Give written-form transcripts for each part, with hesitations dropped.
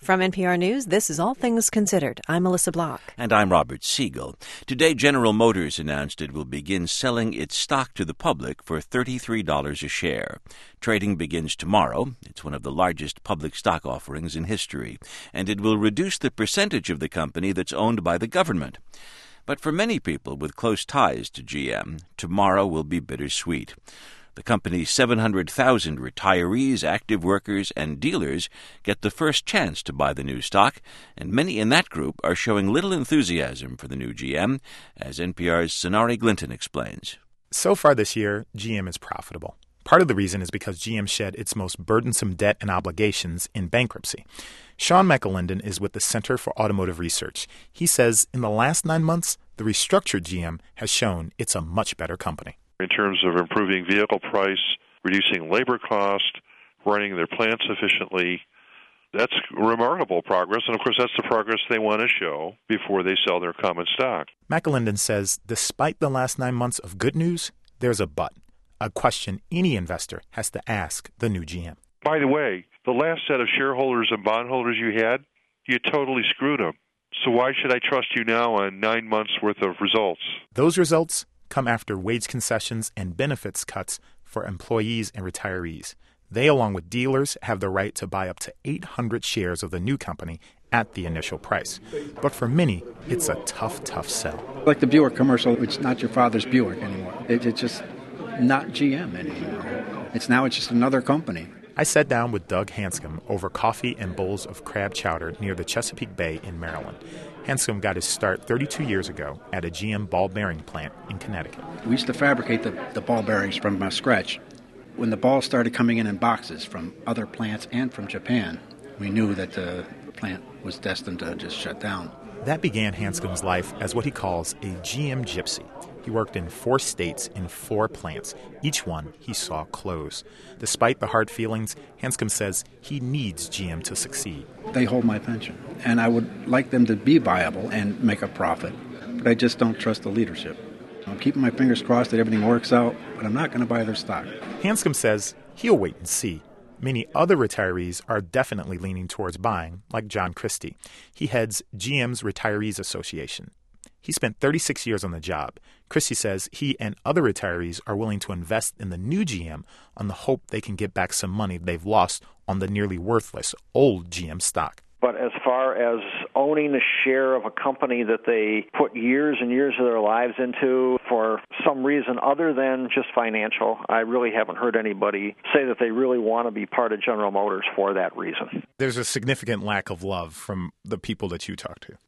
From NPR News, this is All Things Considered. I'm Melissa Block. And I'm Robert Siegel. Today, General Motors announced it will begin selling its stock to the public for $33 a share. Trading begins tomorrow. It's one of the largest public stock offerings in history, and it will reduce the percentage of the company that's owned by the government. But for many people with close ties to GM, tomorrow will be bittersweet. The company's 700,000 retirees, active workers, and dealers get the first chance to buy the new stock, and many in that group are showing little enthusiasm for the new GM, as NPR's Sonari Glinton explains. So far this year, GM is profitable. Part of the reason is because GM shed its most burdensome debt and obligations in bankruptcy. Sean McAlinden is with the Center for Automotive Research. He says in the last 9 months, the restructured GM has shown it's a much better company. In terms of improving vehicle price, reducing labor cost, running their plants efficiently, that's remarkable progress. And, of course, that's the progress they want to show before they sell their common stock. McAlinden says despite the last 9 months of good news, there's a but, a question any investor has to ask the new GM. By the way, the last set of shareholders and bondholders you had, you totally screwed them. So why should I trust you now on 9 months' worth of results? Those results come after wage concessions and benefits cuts for employees and retirees. They, along with dealers, have the right to buy up to 800 shares of the new company at the initial price. But for many, it's a tough sell. Like the Buick commercial, it's not your father's Buick anymore. It's just not GM anymore. It's just another company. I sat down with Doug Hanscom over coffee and bowls of crab chowder near the Chesapeake Bay in Maryland. Hanscom got his start 32 years ago at a GM ball bearing plant in Connecticut. We used to fabricate the ball bearings from scratch. When the balls started coming in boxes from other plants and from Japan, we knew that the plant was destined to just shut down. That began Hanscom's life as what he calls a GM gypsy. He worked in 4 states in 4 plants. Each one he saw close. Despite the hard feelings, Hanscom says he needs GM to succeed. They hold my pension, and I would like them to be viable and make a profit, but I just don't trust the leadership. I'm keeping my fingers crossed that everything works out, but I'm not going to buy their stock. Hanscom says he'll wait and see. Many other retirees are definitely leaning towards buying, like John Christie. He heads GM's Retirees Association. He spent 36 years on the job. Christie says he and other retirees are willing to invest in the new GM on the hope they can get back some money they've lost on the nearly worthless old GM stock. But as far as owning a share of a company that they put years and years of their lives into for some reason other than just financial, I really haven't heard anybody say that they really want to be part of General Motors for that reason. There's a significant lack of love from the people that you talk to.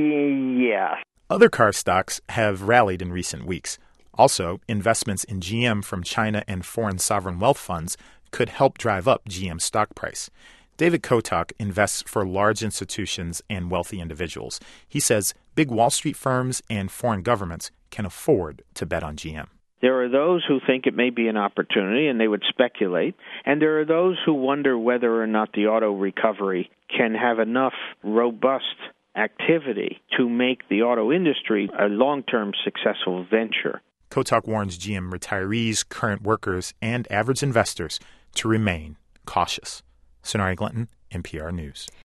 Yeah. Other car stocks have rallied in recent weeks. Also, investments in GM from China and foreign sovereign wealth funds could help drive up GM stock price. David Kotok invests for large institutions and wealthy individuals. He says big Wall Street firms and foreign governments can afford to bet on GM. There are those who think it may be an opportunity and they would speculate, and there are those who wonder whether or not the auto recovery can have enough robust activity to make the auto industry a long-term successful venture. Kotok warns GM retirees, current workers, and average investors to remain cautious. Sonari Glinton, NPR News.